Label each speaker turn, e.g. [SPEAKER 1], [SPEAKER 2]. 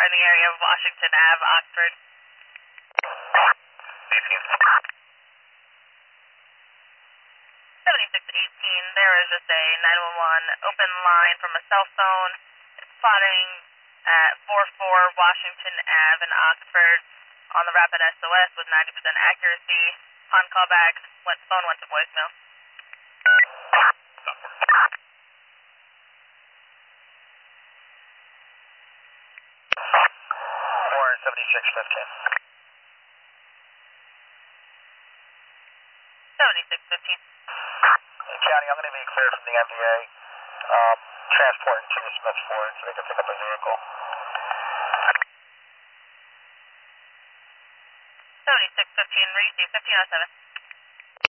[SPEAKER 1] car in the area of Washington Ave, Oxford. 7618, there is just a 911 open line from a cell phone. It's plotting at 44 Washington Ave in Oxford on the rapid SOS with 90% accuracy. On callback, phone went to voicemail.
[SPEAKER 2] 7615.
[SPEAKER 1] 7615.
[SPEAKER 2] County, I'm going to be cleared from the MVA. Transporting to Smiths Ford so they can pick up a vehicle.
[SPEAKER 1] 7615, receive 1507.